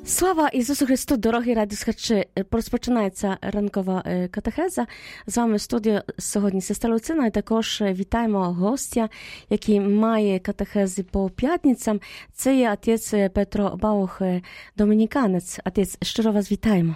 Слава Ісусу Христу, дорогі радіослухачі! Розпочинається ранкова катехеза. З вами в студії сьогодні сестра Луцина, і також вітаємо гостя, який має катехези по п'ятницям. Це є отець Петро Баух, домініканець. Отець, щиро вас вітаємо.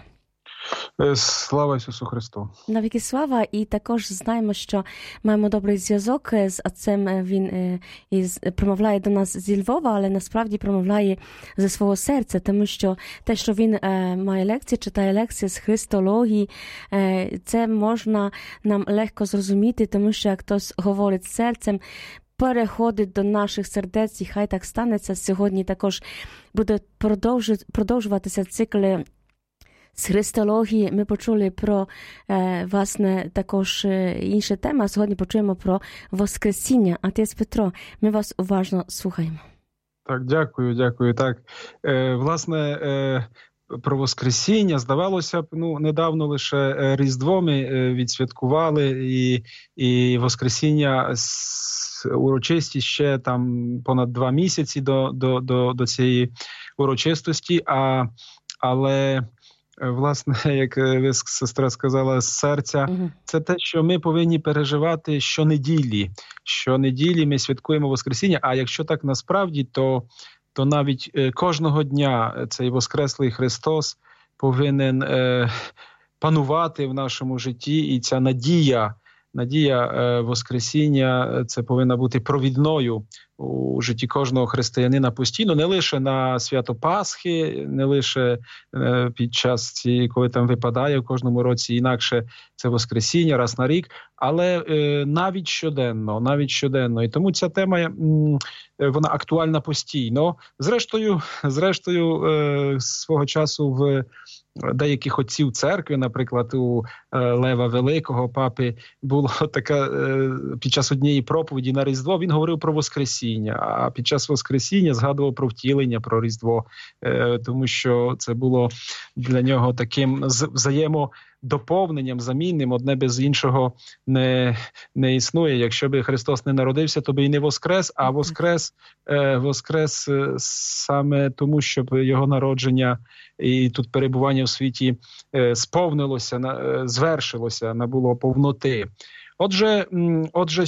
Слава Ісусу Христу! Навіки слава, і також знаємо, що маємо добрий зв'язок з отцем. Він промовляє до нас зі Львова, але насправді промовляє зі свого серця, тому що те, що він має лекції, читає лекції з христології, це можна нам легко зрозуміти, тому що як хтось говорить серцем, переходить до наших сердець, і хай так станеться. Сьогодні також буде продовжуватися цикл з христології. Ми почули про, власне, також інші теми, а сьогодні почуємо про Воскресіння. Отець Петро, ми вас уважно слухаємо. Так, дякую. Так, власне, про Воскресіння, здавалося б, недавно лише Різдво ми відсвяткували, і Воскресіння урочистість ще там понад 2 місяці до цієї урочистості, але власне, як ви, сестра, сказала, з серця, це те, що ми повинні переживати щонеділі. Щонеділі ми святкуємо Воскресіння, а якщо так насправді, то навіть кожного дня цей Воскреслий Христос повинен панувати в нашому житті, і ця надія Воскресіння, це повинна бути провідною у житті кожного християнина постійно, не лише на свято Пасхи, не лише під час, коли там випадає в кожному році інакше це Воскресіння, раз на рік, але навіть щоденно. І тому ця тема, вона актуальна постійно. Зрештою, свого часу в деяких отців церкви, наприклад, у Лева Великого, папи, було така, під час однієї проповіді на Різдво, він говорив про Воскресіння, а під час Воскресіння згадував про втілення, про Різдво, тому що це було для нього таким взаємодоповненням, замінним, одне без іншого не існує. Якщо би Христос не народився, то би і не воскрес, а воскрес саме тому, щоб його народження і тут перебування в світі звершилося, набуло повноти. Отже,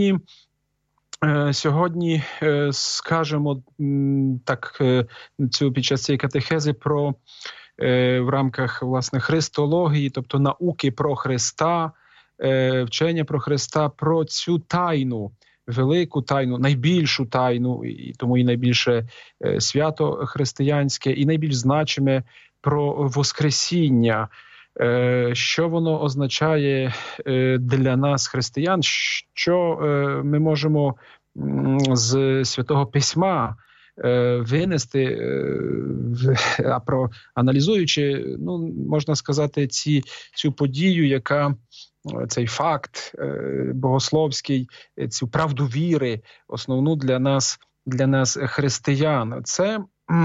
сьогодні скажемо так, під час цієї катехези про в рамках, власне, христології, тобто науки про Христа, вчення про Христа, про цю тайну, велику тайну, найбільшу тайну, і тому і найбільше свято християнське, і найбільш значиме про Воскресіння. Що воно означає для нас, християн, що ми можемо з Святого Письма винести, аналізуючи, можна сказати, цю подію, яка цей факт богословський, цю правду віри, основну для нас християн. Це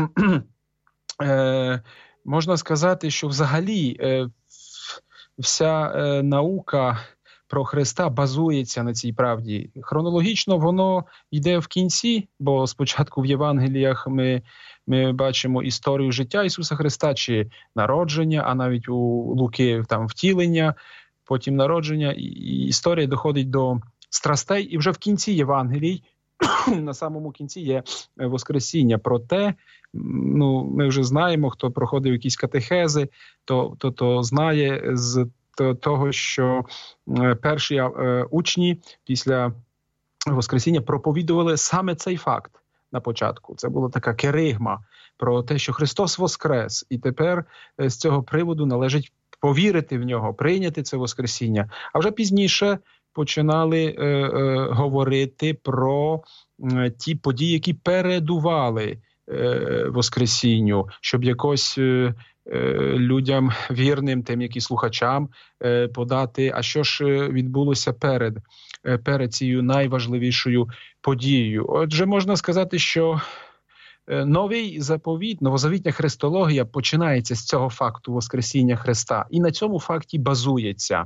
можна сказати, що взагалі вся наука про Христа базується на цій правді. Хронологічно воно йде в кінці, бо спочатку в Євангеліях ми бачимо історію життя Ісуса Христа, чи народження, а навіть у Луки там втілення, потім народження, і історія доходить до страстей, і вже в кінці Євангелій, на самому кінці є Воскресіння. Проте, ми вже знаємо, хто проходив якісь катехези, то знає з того, що перші учні після Воскресіння проповідували саме цей факт на початку. Це була така керигма про те, що Христос воскрес, і тепер з цього приводу належить повірити в нього, прийняти це Воскресіння. А вже пізніше починали говорити про ті події, які передували Воскресінню, щоб якось людям вірним, тим, які слухачам, подати, а що ж відбулося перед цією найважливішою подією. Отже, можна сказати, що новий заповіт, новозавітня христологія починається з цього факту Воскресіння Христа і на цьому факті базується.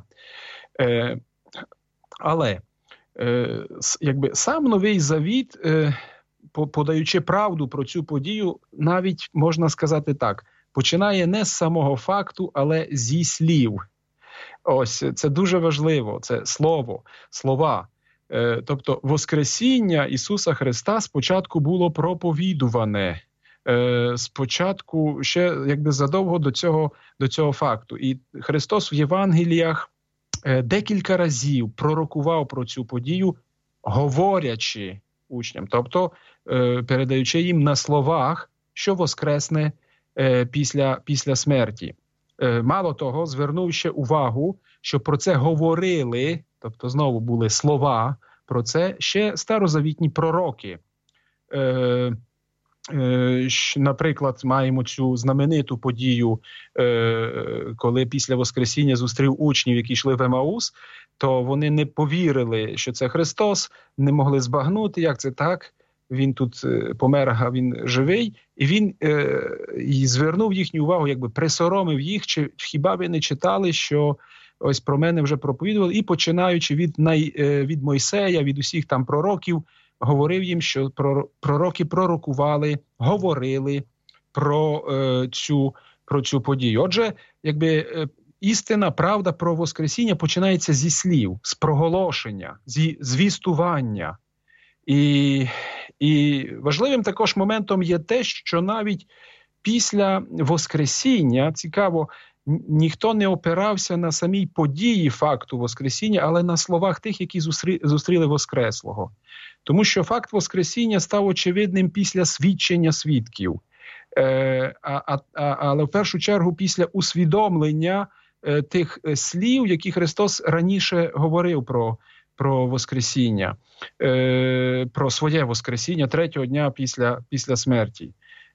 Але сам Новий Завіт, подаючи правду про цю подію, навіть, можна сказати так, починає не з самого факту, але зі слів. Ось, це дуже важливо, це слово, слова. Тобто Воскресіння Ісуса Христа спочатку було проповідуване, спочатку ще якби задовго до цього факту. І Христос в Євангеліях декілька разів пророкував про цю подію, говорячи учням, тобто передаючи їм на словах, що воскресне після смерті. Мало того, звернув ще увагу, що про це говорили, тобто знову були слова про це, ще старозавітні пророки. Наприклад, маємо цю знамениту подію, коли після Воскресіння зустрів учнів, які йшли в Емаус, то вони не повірили, що це Христос, не могли збагнути, як це так, він тут помер, а він живий, і він і звернув їхню увагу, якби присоромив їх, чи хіба ви не читали, що ось про мене вже проповідували, і починаючи від Мойсея, від усіх там пророків, говорив їм, що пророки пророкували, говорили про цю подію. Отже, якби істина, правда про Воскресіння починається зі слів, з проголошення, зі звістування. І важливим також моментом є те, що навіть після Воскресіння, цікаво, ніхто не опирався на самій події факту Воскресіння, але на словах тих, які зустріли Воскреслого. Тому що факт Воскресіння став очевидним після свідчення свідків. Але в першу чергу після усвідомлення тих слів, які Христос раніше говорив про Воскресіння, про своє Воскресіння третього дня після смерті.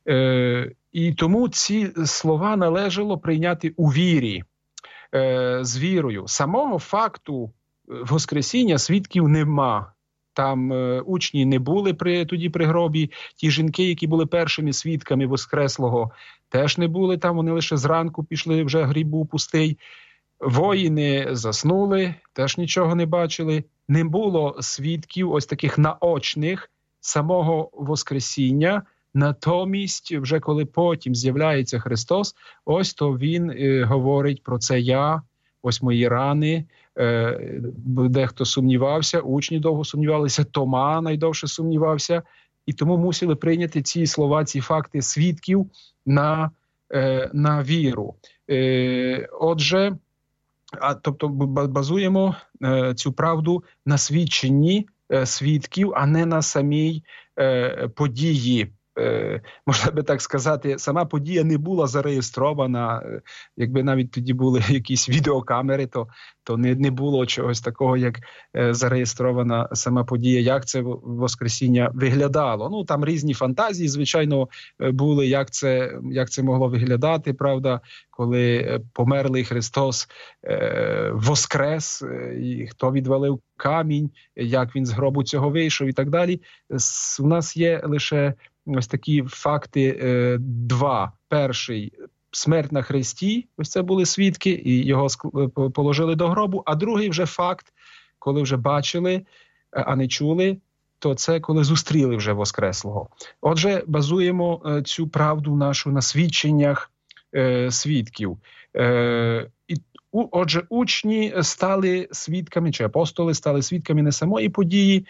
І тому ці слова належало прийняти у вірі, з вірою. Самого факту Воскресіння свідків нема. Там учні не були тоді при гробі, ті жінки, які були першими свідками Воскреслого, теж не були там, вони лише зранку пішли, вже гріб був пустий. Воїни заснули, теж нічого не бачили. Не було свідків, ось таких наочних, самого Воскресіння. Натомість, вже коли потім з'являється Христос, ось то Він говорить про це я, ось мої рани. Дехто сумнівався, учні довго сумнівалися, Тома найдовше сумнівався. І тому мусили прийняти ці слова, ці факти свідків на віру. Отже, тобто базуємо цю правду на свідченні свідків, а не на самій події. Можна би так сказати, сама подія не була зареєстрована. Якби навіть тоді були якісь відеокамери, то не було чогось такого, як зареєстрована сама подія, як це Воскресіння виглядало. Ну, там різні фантазії, звичайно, були, як це могло виглядати, правда, коли померлий Христос воскрес, і хто відвалив камінь, як він з гробу цього вийшов і так далі. У нас є лише ось такі факти два. Перший – смерть на хресті, ось це були свідки, і його положили до гробу. А другий вже факт, коли вже бачили, а не чули, то це коли зустріли вже Воскреслого. Отже, базуємо цю правду нашу на свідченнях свідків. Отже, учні стали свідками, чи апостоли стали свідками не самої події,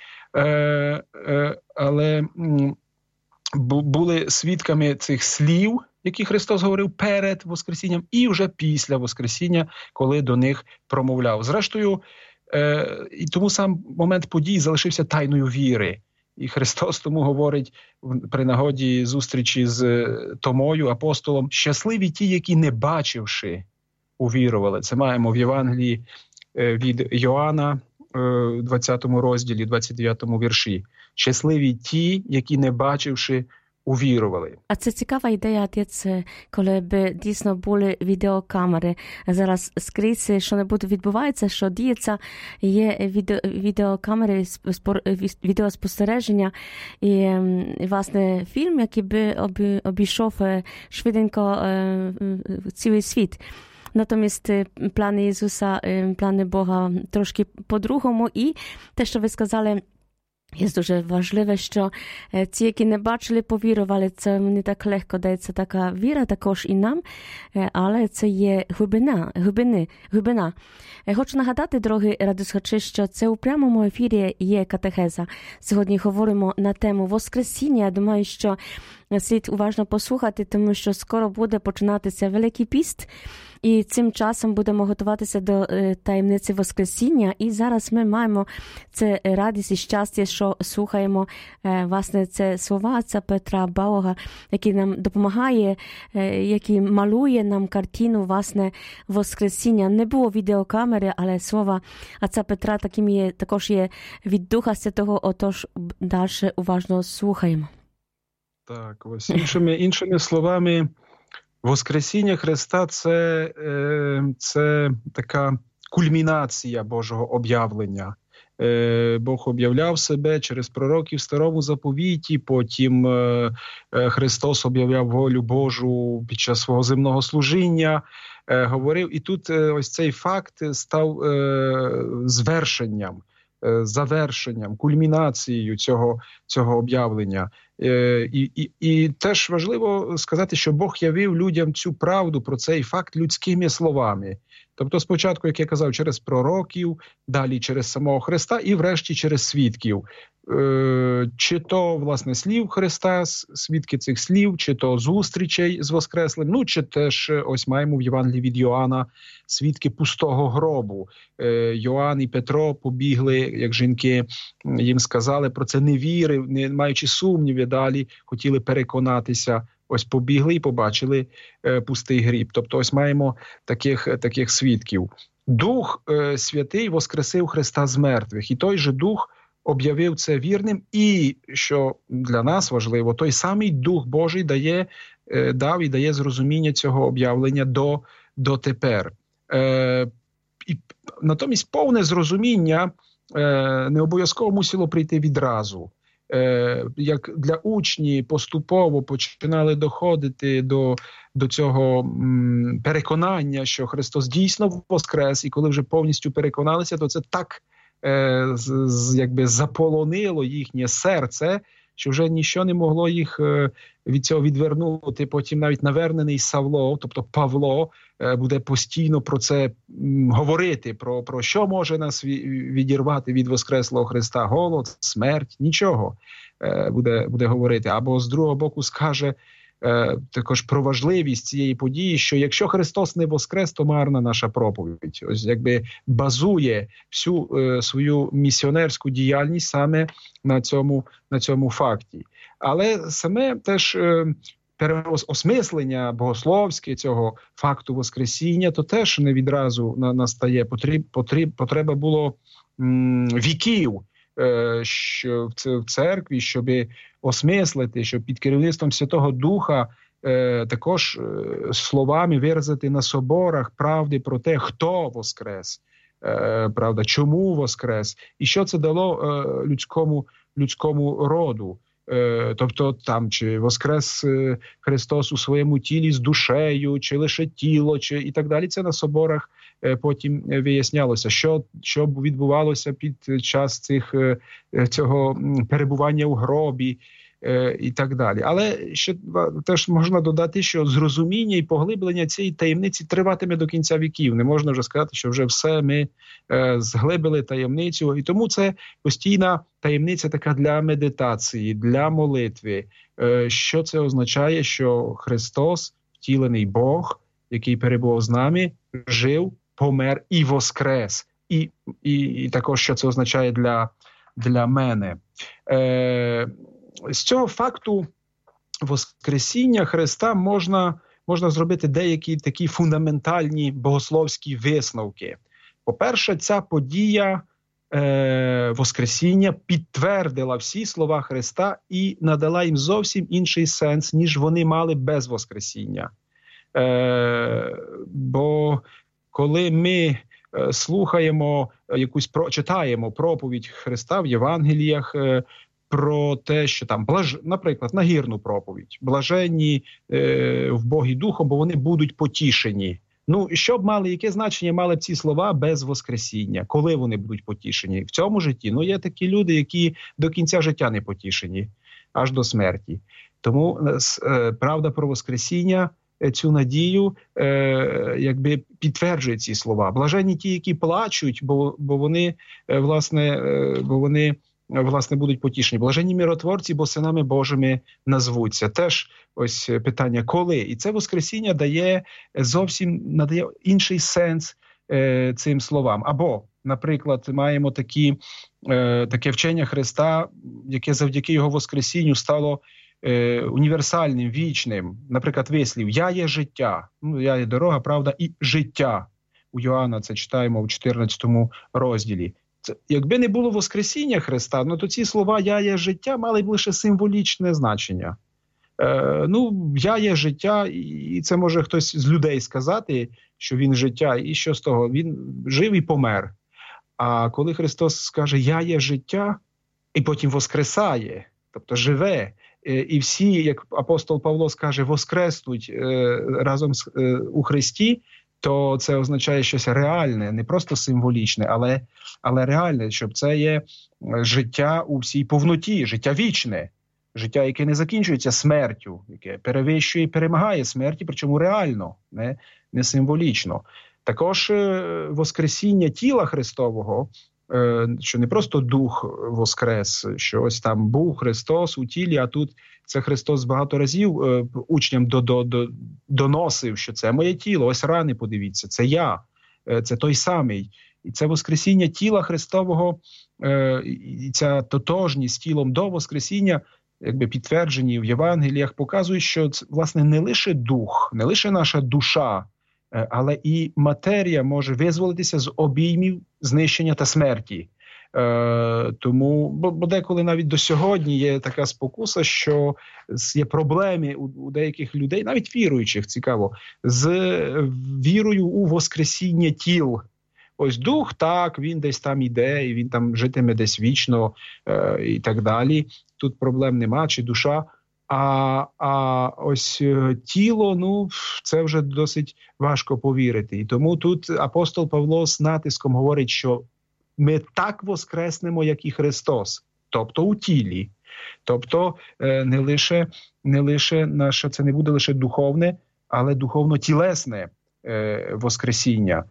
але були свідками цих слів, які Христос говорив перед Воскресінням і вже після Воскресіння, коли до них промовляв. Зрештою, і тому сам момент подій залишився тайною віри. І Христос тому говорить при нагоді зустрічі з Томою, апостолом, щасливі ті, які не бачивши, увірували. Це маємо в Євангелії від Йоанна, 20 розділі, 29 вірші. Щасливі ті, які не бачивши, увірували. А це цікава ідея, отець, коли б дійсно були відеокамери. Зараз скрізь, що не буде відбувається, що діється, є відеокамери, відеоспостереження і, власне, фільм, який би обійшов швиденько цілий світ. Натомість плани Ісуса, плани Бога трошки по-другому. І те, що ви сказали, Jest дуже важливе, що ті, які не бачили, повірували, це не так легко дається така віра також і нам, але це є глибина. Хочу нагадати, дорогі радіослухачі, що це у прямому ефірі є катехеза. Сьогодні говоримо на тему Воскресіння. Я думаю, що слід уважно послухати, тому що скоро буде починатися Великий піст, і цим часом будемо готуватися до таємниці Воскресіння. І зараз ми маємо це радість і щастя, що слухаємо, власне, це слова отця Петра Балога, який нам допомагає, який малює нам картину, власне, Воскресіння. Не було відеокамери, але слова отця Петра також є від Духа Святого, отож далі уважно слухаємо. Так, ось іншими словами, Воскресіння Христа – це така кульмінація Божого об'явлення. Бог об'являв себе через пророків в Старому Заповіті, потім Христос об'являв волю Божу під час свого земного служіння, говорив. І тут ось цей факт став звершенням, завершенням, кульмінацією цього об'явлення. І теж важливо сказати, що Бог явив людям цю правду про цей факт людськими словами. Тобто спочатку, як я казав, через пророків, далі через самого Христа і врешті через свідків. Чи то, власне, слів Христа, свідки цих слів, чи то зустрічей з Воскреслим, чи теж ось маємо в Євангелії від Йоанна свідки пустого гробу. Йоанн і Петро побігли, як жінки їм сказали про це, не вірив, не маючи сумнівів, далі хотіли переконатися. Ось побігли і побачили пустий гріб. Тобто ось маємо таких свідків. Дух Святий воскресив Христа з мертвих. І той же Дух об'явив це вірним. І, що для нас важливо, той самий Дух Божий дав і дає зрозуміння цього об'явлення до тепер. І натомість повне зрозуміння не обов'язково мусило прийти відразу. Як для учнів поступово починали доходити до цього переконання, що Христос дійсно воскрес, і коли вже повністю переконалися, то це так якби заполонило їхнє серце, що вже нічого не могло їх від цього відвернути. Потім навіть навернений Савло, тобто Павло, буде постійно про це говорити, про що може нас відірвати від воскреслого Христа: голод, смерть, нічого буде говорити. Або з другого боку скаже також про важливість цієї події, що якщо Христос не воскрес, то марна наша проповідь. Ось якби базує всю свою місіонерську діяльність саме на цьому факті. Але саме теж переосмислення богословське цього факту Воскресіння, то теж не відразу настає. Потреба було віків в церкві, щоб осмислити, щоб під керівництвом Святого Духа також словами виразити на соборах правди про те, хто воскрес, правда, чому воскрес, і що це дало людському роду. Тобто там, чи воскрес Христос у своєму тілі з душею, чи лише тіло, чи і так далі. Це на соборах потім вияснялося, що відбувалося під час цього перебування у гробі і так далі. Але ще теж можна додати, що зрозуміння і поглиблення цієї таємниці триватиме до кінця віків. Не можна вже сказати, що вже все ми зглибили таємницю. І тому це постійна таємниця така для медитації, для молитви. Що це означає? Що Христос, втілений Бог, який перебував з нами, жив, помер і воскрес. І також, що це означає для мене. З цього факту Воскресіння Христа можна зробити деякі такі фундаментальні богословські висновки. По-перше, ця подія Воскресіння підтвердила всі слова Христа і надала їм зовсім інший сенс, ніж вони мали без Воскресіння. Бо коли ми слухаємо читаємо проповідь Христа в Євангеліях, про те, що там, наприклад, нагірну проповідь, блаженні в Богі Духом, бо вони будуть потішені. Ну, яке значення мали б ці слова без Воскресіння? Коли вони будуть потішені? В цьому житті? Ну, є такі люди, які до кінця життя не потішені, аж до смерті. Тому правда про Воскресіння, цю надію, якби підтверджує ці слова. Блаженні ті, які плачуть, бо вони, власне, будуть потішені. Блаженні миротворці, бо синами Божими назвуться. Теж ось питання, коли? І це Воскресіння надає інший сенс цим словам. Або, наприклад, маємо таке вчення Христа, яке завдяки його Воскресінню стало універсальним, вічним. Наприклад, вислів «Я є життя». Ну, «Я є дорога, правда і життя». У Йоанна це читаємо в 14 розділі. Якби не було Воскресіння Христа, то ці слова «Я є життя» мали б лише символічне значення. Я є життя, і це може хтось з людей сказати, що він життя, і що з того? Він жив і помер. А коли Христос скаже «Я є життя», і потім воскресає, тобто живе, і всі, як апостол Павло скаже, воскреснуть разом у Христі, то це означає щось реальне, не просто символічне, але реальне, щоб це є життя у всій повноті, життя вічне, життя, яке не закінчується смертю, яке перевищує і перемагає смерті, причому реально, не символічно. Також воскресіння тіла Христового, що не просто дух воскрес, що ось там був Христос у тілі, а тут це Христос багато разів учням доносив, що це моє тіло, ось рани, подивіться, це я, це той самий. І це воскресіння тіла Христового, і ця тотожність з тілом до воскресіння, якби підтверджені в Євангеліях, показують, що це, власне, не лише дух, не лише наша душа, але і матерія може визволитися з обіймів знищення та смерті. Бо деколи навіть до сьогодні є така спокуса, що є проблеми у деяких людей, навіть віруючих, цікаво, з вірою у воскресіння тіл. Ось дух, так, він десь там іде, і він там житиме десь вічно і так далі. Тут проблем нема, чи душа. А ось тіло, це вже досить важко повірити. І тому тут апостол Павло з натиском говорить, що ми так воскреснемо, як і Христос, тобто у тілі. Тобто не лише наше, це не буде лише духовне, але духовно-тілесне воскресіння.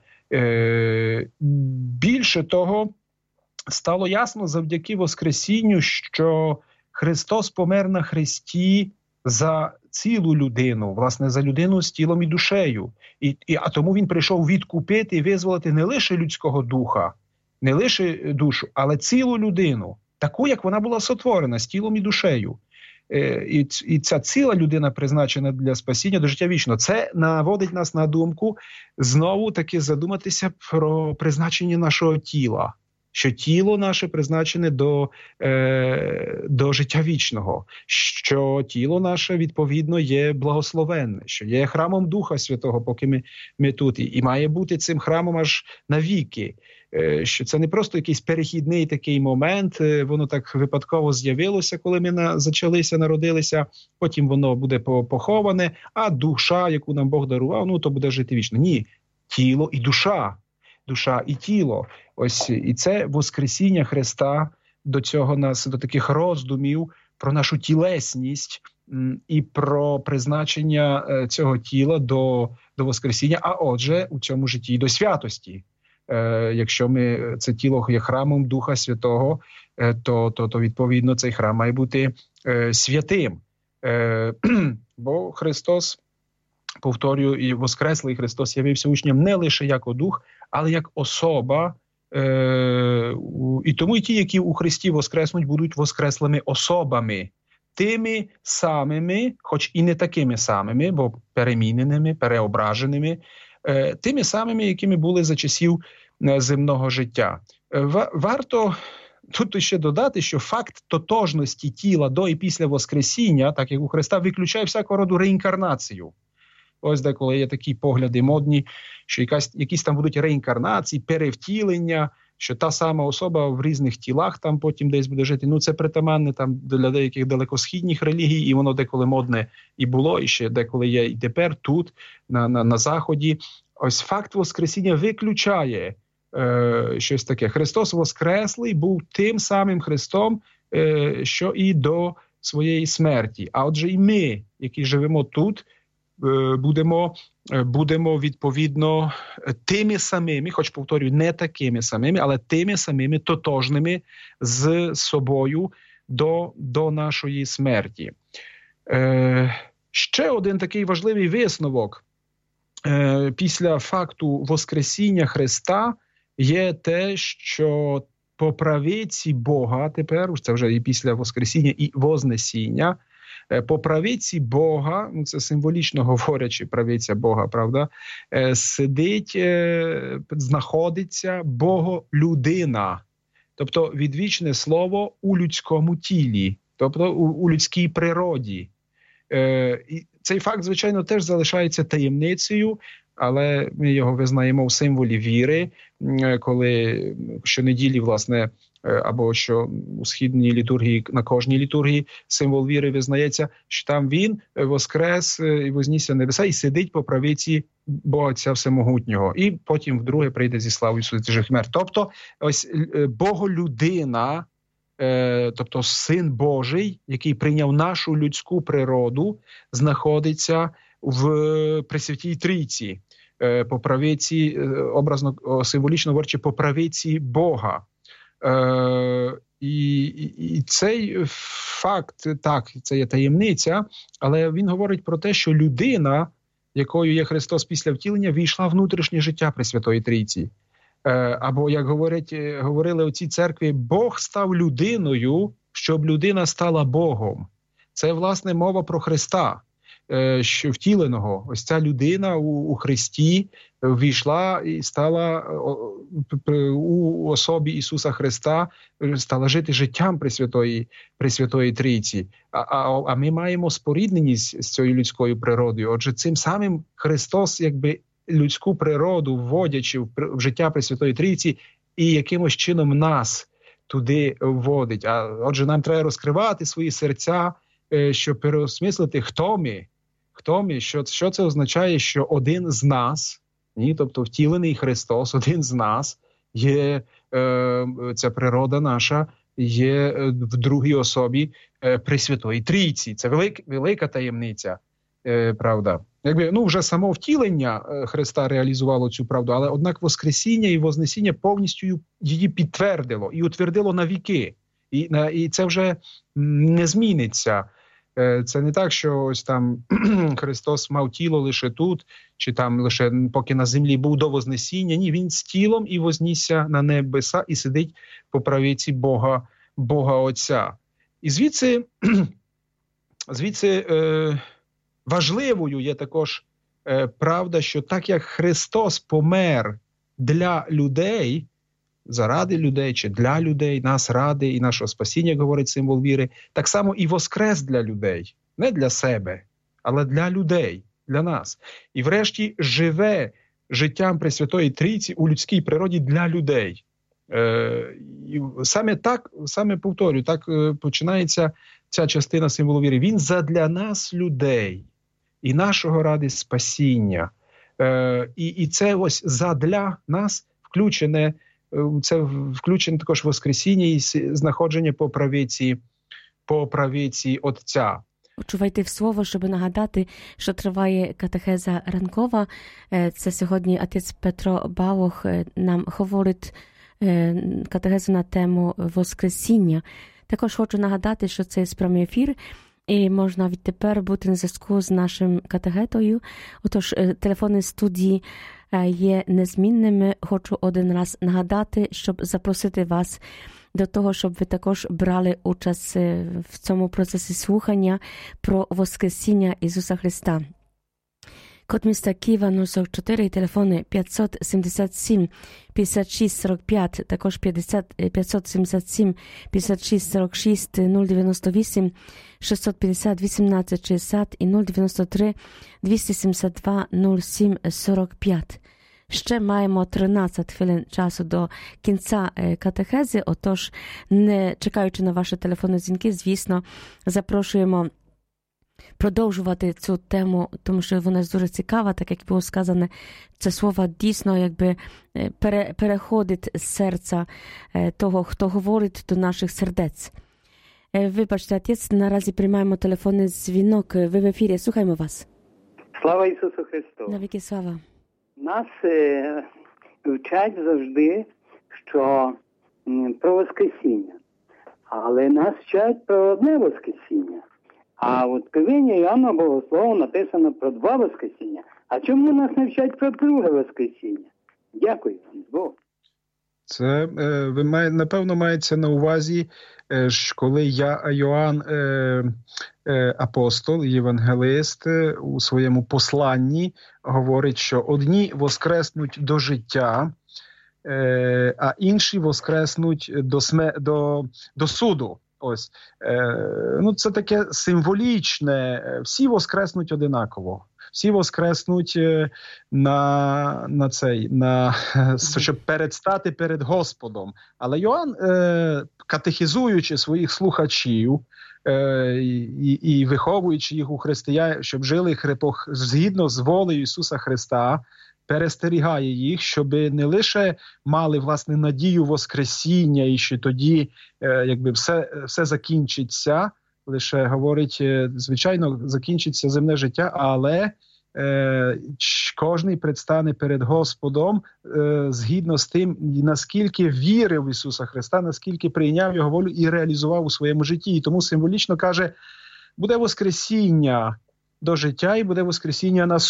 Більше того, стало ясно завдяки воскресінню, що Христос помер на хресті за цілу людину, власне, за людину з тілом і душею. А тому він прийшов відкупити і визволити не лише людського духа, не лише душу, але цілу людину, таку, як вона була сотворена, з тілом і душею. І ця ціла людина призначена для спасіння до життя вічного. Це наводить нас на думку знову-таки задуматися про призначення нашого тіла. Що тіло наше призначене до життя вічного, що тіло наше, відповідно, є благословенне, що є храмом Духа Святого, поки ми тут, і має бути цим храмом аж навіки, що це не просто якийсь перехідний такий момент, воно так випадково з'явилося, коли ми зачалися, народилися, потім воно буде поховане, а душа, яку нам Бог дарував, то буде жити вічно. Ні, тіло і душа. Душа і тіло. Ось і це воскресіння Христа до таких роздумів про нашу тілесність і про призначення цього тіла до воскресіння, а отже, у цьому житті до святості. Якщо це тіло є храмом Духа Святого, то відповідно цей храм має бути святим. Бо Христос, повторюю, і воскреслий Христос явився учням не лише як дух, але як особа. І тому і ті, які у Христі воскреснуть, будуть воскреслими особами. Тими самими, хоч і не такими самими, бо переміненими, переображеними, тими самими, якими були за часів земного життя. Варто тут ще додати, що факт тотожності тіла до і після воскресіння, так як у Христа, виключає всякого роду реінкарнацію. Ось деколи є такі погляди модні, що якісь там будуть реінкарнації, перевтілення, що та сама особа в різних тілах там потім десь буде жити. Це притаманне там для деяких далекосхідніх релігій, і воно деколи модне і було, і ще деколи є і тепер тут, на Заході. ось факт Воскресіння виключає щось таке. Христос Воскреслий був тим самим Христом, що і до своєї смерті. А отже і ми, які живемо тут, будемо відповідно тими самими, хоч повторюю, не такими самими, але тими самими тотожними з собою до нашої смерті. Ще один такий важливий висновок після факту Воскресіння Христа є те, що по правиці Бога тепер, це вже і після Воскресіння і Вознесіння, по правиці Бога, ну це символічно говорячи, правиця Бога, правда, сидить, знаходиться Боголюдина, тобто відвічне слово у людському тілі, тобто у людській природі. І цей факт, звичайно, теж залишається таємницею, але ми його визнаємо в символі віри, коли щонеділі, власне, або що у східній літургії, на кожній літургії символ віри визнається, що там він воскрес і вознісся на небеса і сидить по правиці Бога Отця Всемогутнього. І потім вдруге прийде зі славою святих хмер. Тобто ось Боголюдина, тобто Син Божий, який прийняв нашу людську природу, знаходиться в Пресвятій Трійці, по правиці, образно, символічно говорячи, по правиці Бога. І цей факт, так, це є таємниця, але він говорить про те, що людина, якою є Христос після втілення, війшла в внутрішнє життя Пресвятої Трійці. Або, як говорили у цій церкві, Бог став людиною, щоб людина стала Богом. Це, власне, мова про Христа, що втіленого. Ось ця людина у Христі війшла і стала у особі Ісуса Христа, стала жити життям Пресвятої Трійці. А ми маємо спорідненість з цією людською природою. Отже, цим самим Христос, якби, людську природу вводячи в життя Пресвятої Трійці і якимось чином нас туди вводить. А отже, нам треба розкривати свої серця, щоб переосмислити, хто ми, що це означає, що один з нас, тобто втілений Христос, один з нас є, ця природа наша, є в другій особі Пресвятої Трійці. Це велика таємниця, правда. Якби, вже само втілення Христа реалізувало цю правду, але однак Воскресіння і Вознесіння повністю її підтвердило і утвердило на віки. І це вже не зміниться. Це не так, що ось там Христос мав тіло лише тут, чи там лише поки на землі був до Вознесіння. Ні, він з тілом і вознісся на небеса і сидить по правиці Бога Отця. І звідси важливою є також правда, що так як Христос помер для людей, заради людей чи для людей, нас ради і нашого спасіння, як говорить символ віри, так само і воскрес для людей. Не для себе, але для людей, для нас. І врешті живе життям Пресвятої Трійці у людській природі для людей. І саме повторюю, так починається ця частина символу віри. Він задля нас, людей, і нашого ради спасіння. І це ось задля нас включене, це включене також Воскресіння і знаходження по правиці Отця. Почувайте в слово, щоб нагадати, що триває катехеза ранкова. Це сьогодні отець Петро Балох нам говорить катехезу на тему Воскресіння. Також хочу нагадати, що це прямий ефір, і можна відтепер бути на зв'язку з нашим катехетою. Отож, телефони студії є незмінними. Хочу один раз нагадати, щоб запросити вас до того, щоб ви також брали участь в цьому процесі слухання про Воскресіння Ісуса Христа. Код міста Києва 044 і телефони 577 56 45, також 577 56 46, 098 650 18 60 і 093 272 07 45. Ще маємо 13 хвилин часу до кінця катехези, отож, не чекаючи на ваші телефонні дзвінки, звісно, запрошуємо продовжувати цю тему, тому що вона дуже цікава, так як було сказане, це слово дійсно якби переходить з серця того, хто говорить до наших сердець. Вибачте, отець, наразі приймаємо телефонний дзвінок. Ви в ефірі, слухаємо вас. Слава Ісусу Христу! Навіки слава. Нас вчать завжди, що про Воскресіння. Але нас вчать про одне Воскресіння. А в Откровенні Іоанна Богослова написано про 2 Воскресіння. А чому нас не вчать про друге Воскресіння? Дякую вам, Бог. Це, напевно, мається на увазі, коли Йоанн, апостол, євангелист, у своєму посланні говорить, що одні воскреснуть до життя, а інші воскреснуть до суду. Ось. Це таке символічне. Всі воскреснуть одинаково. Всі воскреснуть щоб передстати перед Господом. Але Йоанн, катехізуючи своїх слухачів і виховуючи їх у християн, щоб жили згідно з волею Ісуса Христа, перестерігає їх, щоб не лише мали, власне, надію Воскресіння, і що тоді все закінчиться, лише говорить, звичайно, закінчиться земне життя, але кожний предстане перед Господом згідно з тим, наскільки вірив в Ісуса Христа, наскільки прийняв Його волю і реалізував у своєму житті. І тому символічно каже, буде Воскресіння до життя і буде Воскресіння на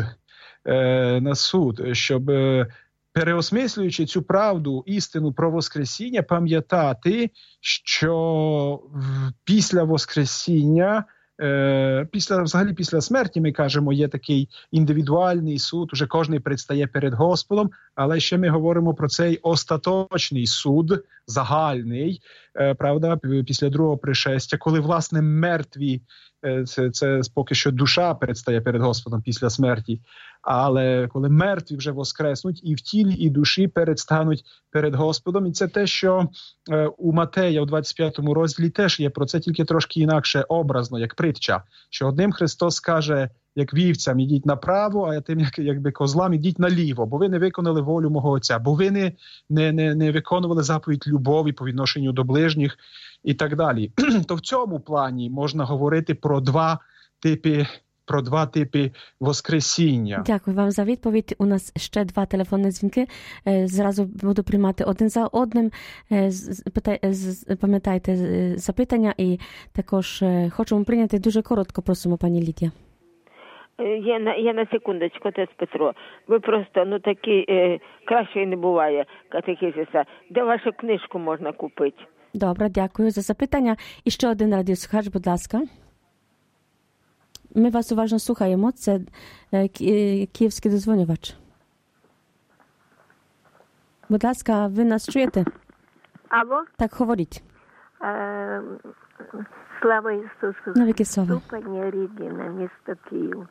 суд, щоб, переосмислюючи цю правду, істину про Воскресіння, пам'ятати, що після Воскресіння, після смерті, ми кажемо, є такий індивідуальний суд, уже кожен предстає перед Господом, але ще ми говоримо про цей остаточний суд, загальний, правда, після другого пришестя, коли, власне, мертві, це поки що душа предстає перед Господом після смерті, але коли мертві вже воскреснуть і в тілі, і душі предстануть перед Господом. І це те, що у Матея у 25 розділі теж є про це, тільки трошки інакше образно, як притча. Що одним Христос каже, як вівцям, ідіть направо, а тим, якби козлам, ідіть наліво, бо ви не виконали волю мого Отця, бо ви не виконували заповідь любові по відношенню до ближніх і так далі. То в цьому плані можна говорити про два типи Воскресіння. Дякую вам за відповідь. У нас ще 2 телефонні дзвінки. Зразу буду приймати один за одним. Пам'ятайте запитання і також хочемо прийняти дуже коротко, просимо, пані Лідія. Я на секундочку, отець Петро. Ви просто, такі, краще не буває катехизиса. Де вашу книжку можна купити? Добре, дякую за запитання. І ще один радіослухач, будь ласка. Ми вас уважно слухаємо. Це київський дозвонювач. Будь ласка, ви нас чуєте? Алло? Так, говоріть. Слава Ісусу! Навіки слава. Пані Рідіна, місто Київ.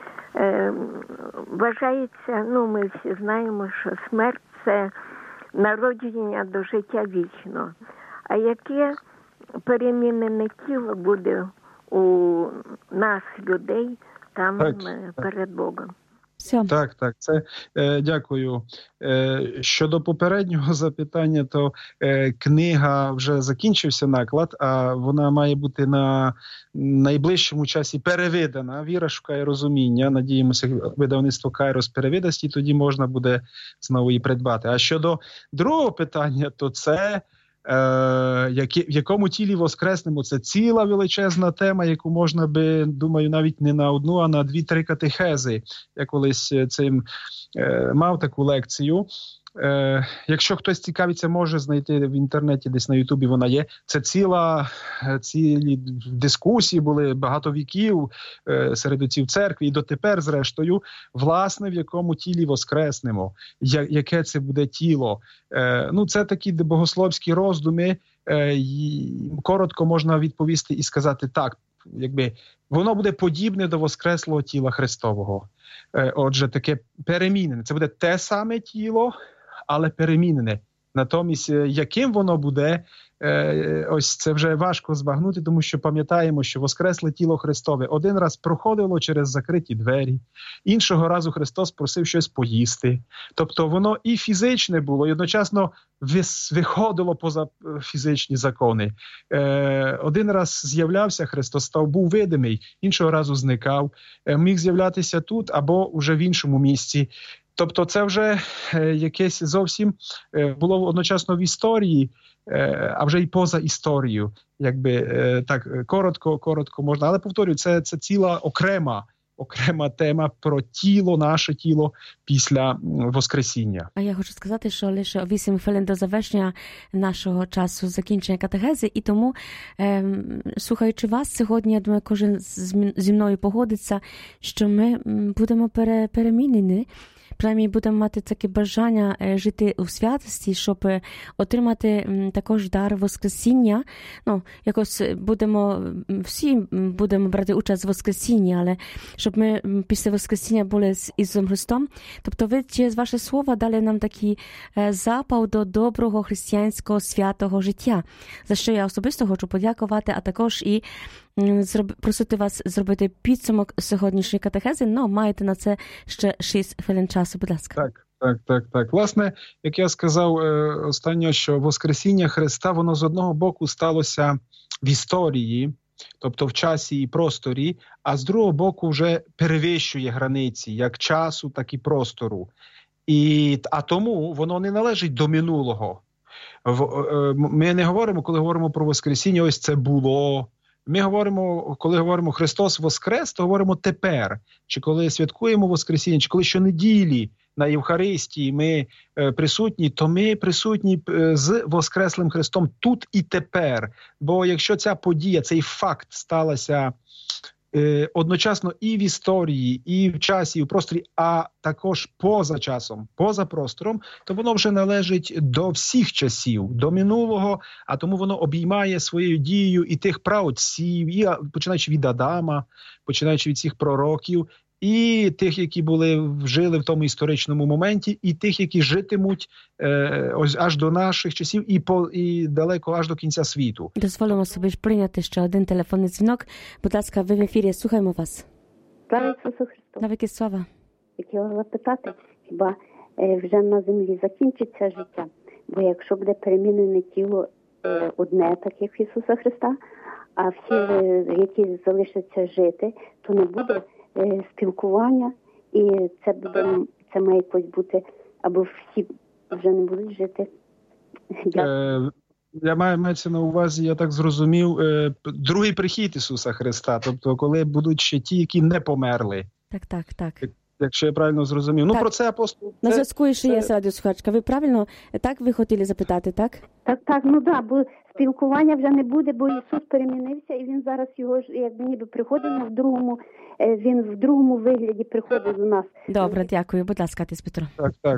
Вважається, ми всі знаємо, що смерть – це народження до життя вічного. А яке перемінене тіло буде у нас, людей, там перед Богом? Так, це дякую. Щодо попереднього запитання, то книга вже закінчився наклад, а вона має бути на найближчому часі перевидана. Віра шукає розуміння. Надіємося, видавництво Кайрос перевидасть, і тоді можна буде знову її придбати. А щодо другого питання, то це в якому тілі воскреснемо, це ціла величезна тема, яку можна би, думаю, навіть не на одну, а на 2-3 катехези. Я колись мав таку лекцію. Якщо хтось цікавиться, може знайти в інтернеті, десь на Ютубі вона є. Це цілі дискусії були багато віків серед отців церкви і дотепер, зрештою, власне, в якому тілі воскреснемо, яке це буде тіло. Це такі богословські роздуми. Коротко можна відповісти і сказати так, воно буде подібне до воскреслого тіла Христового. Отже, таке перемінене. Це буде те саме тіло, але перемінене. Натомість, яким воно буде, ось це вже важко збагнути, тому що пам'ятаємо, що воскресле тіло Христове один раз проходило через закриті двері, іншого разу Христос просив щось поїсти. Тобто воно і фізичне було, і одночасно виходило поза фізичні закони. Один раз з'являвся Христос, був видимий, іншого разу зникав, міг з'являтися тут або вже в іншому місці. Тобто це вже якесь зовсім було одночасно в історії, а вже й поза історією. Якби так коротко можна. Але повторюю, це ціла окрема тема про тіло, наше тіло після Воскресіння. А я хочу сказати, що лише 8 хвилин до завершення нашого часу закінчення катехези, і тому, слухаючи вас сьогодні, я думаю, кожен зі мною погодиться, що ми будемо перемінені. Принаймні будемо мати таке бажання жити у святості, щоб отримати також дар Воскресіння. Ну, якось всі будемо брати участь в Воскресінні, але щоб ми після Воскресіння були з Ісусом Христом. Тобто ви через ваше слово дали нам такий запал до доброго християнського святого життя, за що я особисто хочу подякувати, а також і просити вас зробити підсумок сьогоднішньої катехези, но маєте на це ще 6 хвилин часу, будь ласка. Так. Власне, як я сказав останньо, що Воскресіння Христа, воно з одного боку сталося в історії, тобто в часі і просторі, а з другого боку вже перевищує границі як часу, так і простору. А тому воно не належить до минулого. Ми не говоримо, коли говоримо про Воскресіння, ось це було. Ми говоримо, коли говоримо Христос Воскрес, то говоримо тепер. Чи коли святкуємо Воскресіння, чи коли щонеділі на Євхаристії ми присутні, то ми присутні з Воскреслим Христом тут і тепер. Бо якщо ця подія, цей факт сталася одночасно і в історії, і в часі, і в просторі, а також поза часом, поза простором, то воно вже належить до всіх часів, до минулого, а тому воно обіймає своєю дією і тих праотців, і починаючи від Адама, починаючи від всіх пророків, і тих, які жили в тому історичному моменті, і тих, які житимуть ось аж до наших часів і далеко аж до кінця світу. Дозволимо собі прийняти ще один телефонний дзвінок. Будь ласка, ви в ефірі, слухаємо вас. Слава Ісусу Христу. Навіки слава. Хотіла запитати, хіба вже на землі закінчиться життя? Бо якщо буде перемінене тіло одне, так як в Ісуса Христа, а всі, які залишаться жити, то не буде спілкування, і це має якось бути, або всі вже не будуть жити. Я мається на увазі, я так зрозумів, другий прихід Ісуса Христа, тобто коли будуть ще ті, які не померли. Так. Якщо я правильно зрозумів. Ну, про це апостол... На зв'язку ще є радіослухачка. Ви правильно, так ви хотіли запитати, так? Так, бо спілкування вже не буде, бо Ісус перемінився, і Він зараз його, як ніби приходить Він в другому вигляді приходить до нас. Добре, дякую. Будь ласка, отець Петро. Так.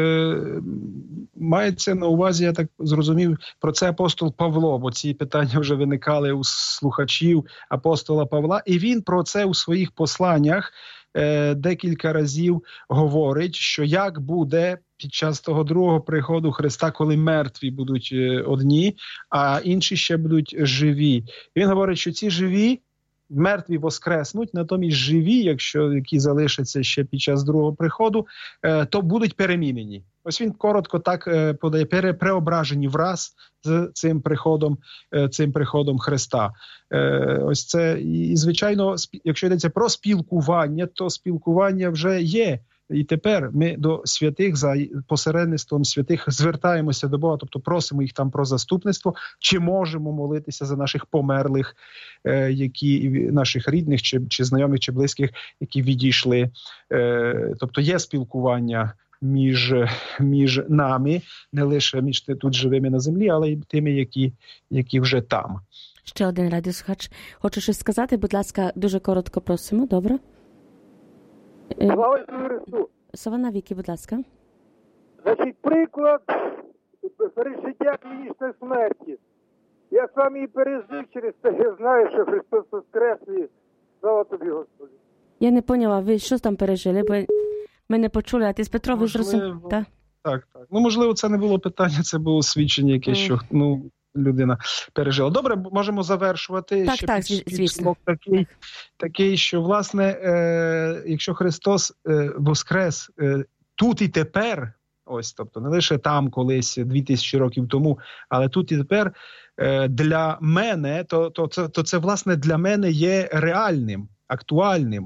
Мається на увазі, я так зрозумів, про це апостол Павло, бо ці питання вже виникали у слухачів апостола Павла, і він про це у своїх посланнях декілька разів говорить, що як буде під час того другого приходу Христа, коли мертві будуть одні, а інші ще будуть живі. І він говорить, що ці живі, мертві воскреснуть, натомість живі, які залишаться ще під час другого приходу, то будуть перемінені. Ось він коротко так подає, преображені враз з цим приходом Христа. Ось це, і звичайно, якщо йдеться про спілкування, то спілкування вже є. І тепер ми до святих, за посередництвом святих, звертаємося до Бога, тобто просимо їх там про заступництво, чи можемо молитися за наших померлих, наших рідних, чи знайомих, чи близьких, які відійшли. Тобто є спілкування між нами, не лише між тут живими на землі, але й тими, які вже там. Ще один радіослухач. Хочу щось сказати, будь ласка, дуже коротко просимо, добре? Слава Ісусу Христу! Слава навіки, будь ласка. Значить, приклад пережиття клінічної смерті. Я сам її пережив, через це я знаю, що Христос воскрес, і слава тобі, Господи. Я не поняла, ви що там пережили, бо ми не почули, а ти з Петро, ви зрозуміли? Так. Ну, можливо, це не було питання, це було свідчення якесь, що людина пережила. Добре, можемо завершувати. Так, звісно. Такий, що, власне, якщо Христос воскрес тут і тепер, ось, тобто не лише там колись 2000 років тому, але тут і тепер, для мене, то це, власне, для мене є реальним, актуальним.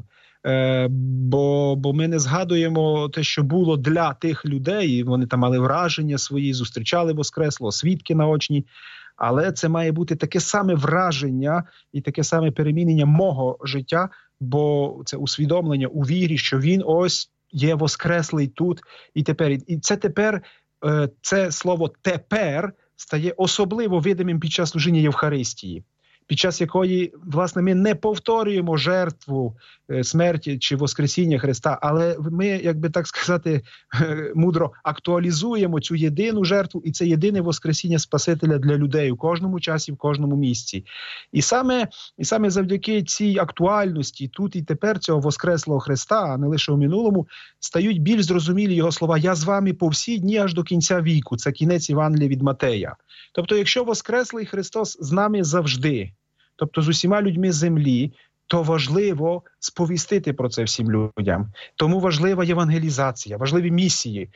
Бо ми не згадуємо те, що було для тих людей, і вони там мали враження свої, зустрічали Воскреслого, свідки наочні, але це має бути таке саме враження і таке саме перемінення мого життя, бо це усвідомлення у вірі, що він ось є Воскреслий тут і тепер. І це тепер, це слово «тепер» стає особливо видимим під час служіння Євхаристії, під час якої, власне, ми не повторюємо жертву смерті чи воскресіння Христа, але ми, як би так сказати, мудро актуалізуємо цю єдину жертву і це єдине воскресіння Спасителя для людей у кожному часі, в кожному місці. І саме завдяки цій актуальності тут і тепер цього воскреслого Христа, а не лише у минулому, стають більш зрозумілі його слова «Я з вами по всі дні аж до кінця віку». Це кінець Євангелія від Матея. Тобто, якщо воскреслий Христос з нами завжди, тобто з усіма людьми землі, то важливо сповістити про це всім людям. Тому важлива євангелізація, важливі місії.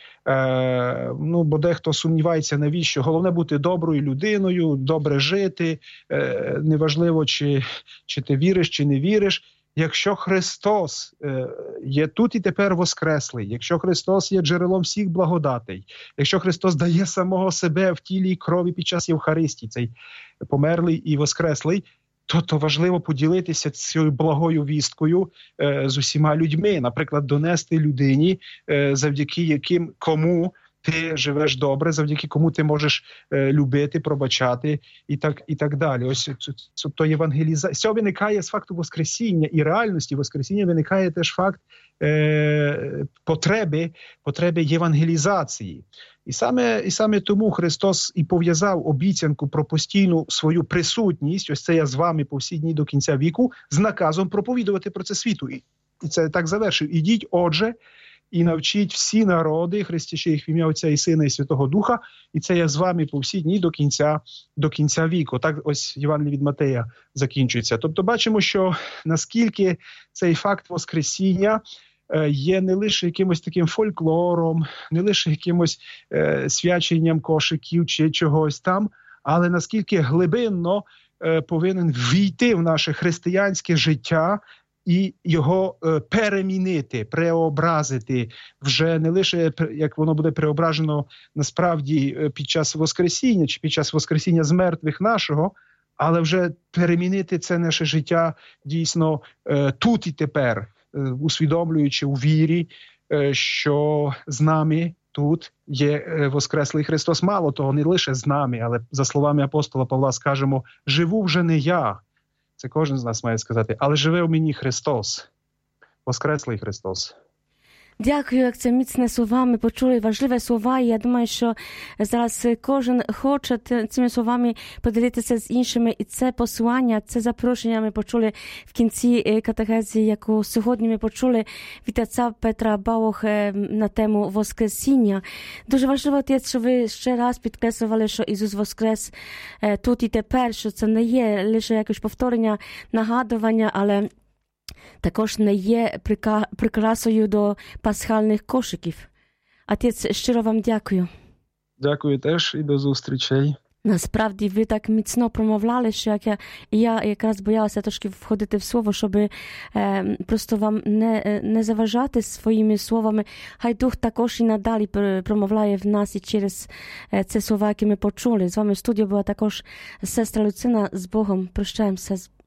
Бо дехто сумнівається, навіщо. Головне бути доброю людиною, добре жити, неважливо, чи ти віриш, чи не віриш. Якщо Христос є тут і тепер воскреслий, якщо Христос є джерелом всіх благодатей, якщо Христос дає самого себе в тілі і крові під час Євхаристії, цей померлий і воскреслий, то важливо поділитися цією благою вісткою з усіма людьми. Наприклад, донести людині, завдяки кому ти живеш добре, завдяки кому ти можеш любити, пробачати і так далі. Ось то євангелізація. З цього виникає з факту воскресіння і реальності воскресіння виникає теж факт потреби євангелізації. І саме тому Христос і пов'язав обіцянку про постійну свою присутність, ось це я з вами по всі дні до кінця віку, з наказом проповідувати про це світу. І це так завершив. Ідіть, отже, і навчіть всі народи, хрестячи їх в ім'я Отця і Сина і Святого Духа, і це я з вами по всі дні до кінця віку. Так ось Євангеліє від Матея закінчується. Тобто бачимо, що наскільки цей факт Воскресіння є не лише якимось таким фольклором, не лише якимось свяченням кошиків чи чогось там, але наскільки глибинно повинен війти в наше християнське життя і його перемінити, преобразити вже не лише, як воно буде преображено насправді під час Воскресіння чи під час Воскресіння з мертвих нашого, але вже перемінити це наше життя дійсно тут і тепер, усвідомлюючи у вірі, що з нами тут є Воскреслий Христос. Мало того, не лише з нами, але за словами апостола Павла скажемо, живу вже не я, це кожен з нас має сказати, але живе у мені Христос, Воскреслий Христос. Дякую, як це міцне слова. Ми почули важливі слова, і я думаю, що зараз кожен хоче цими словами поділитися з іншими. І це послання, це запрошення ми почули в кінці катехези, яку сьогодні ми почули від отця Петра Балох на тему Воскресіння. Дуже важливо, отець, що ви ще раз підкреслювали, що Ісус воскрес тут і тепер, що це не є лише якесь повторення, нагадування, але також не є прикрасою до пасхальних кошиків. Отець, щиро вам дякую. Дякую теж і до зустрічей. Насправді, ви так міцно промовляли, що я якраз боялася трошки входити в слово, щоб просто вам не заважати своїми словами. Хай Дух також і надалі промовляє в нас і через ці слова, які ми почули. З вами в студії була також сестра Люцина. З Богом. Прощаємося.